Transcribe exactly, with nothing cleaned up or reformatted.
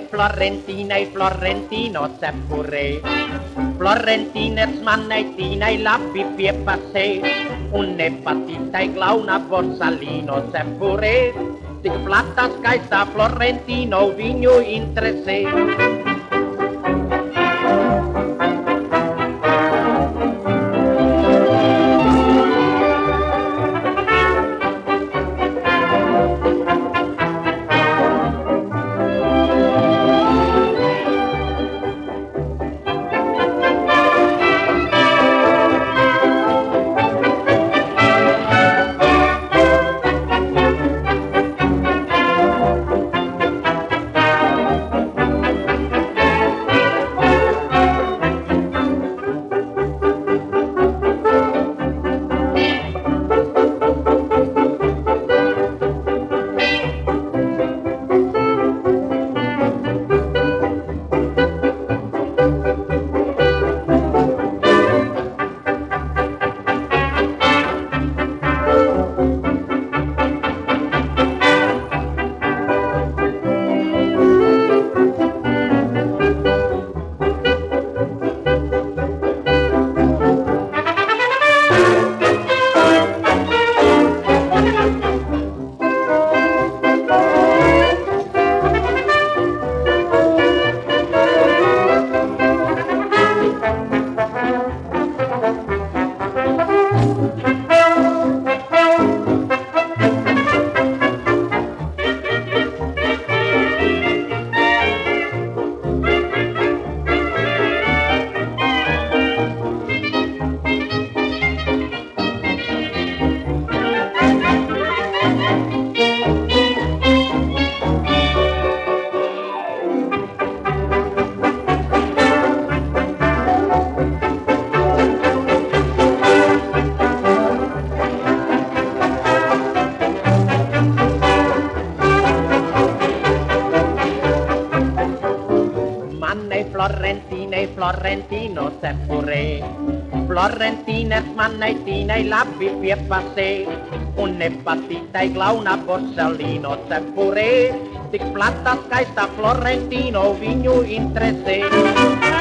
Florentina e Florentino c'è pure. Florentine smannatina e la pipì e passé. Un'epatita e glauna borsalino c'è pure. Dic plata scaista Florentino vigno in tre sé. Florentine e Florentino c'è pure. Florentine smannatina e la pipì e passé. Un'epatita e glauna borsalino c'è pure. Dic plata scaista Florentino vigno in tre sé.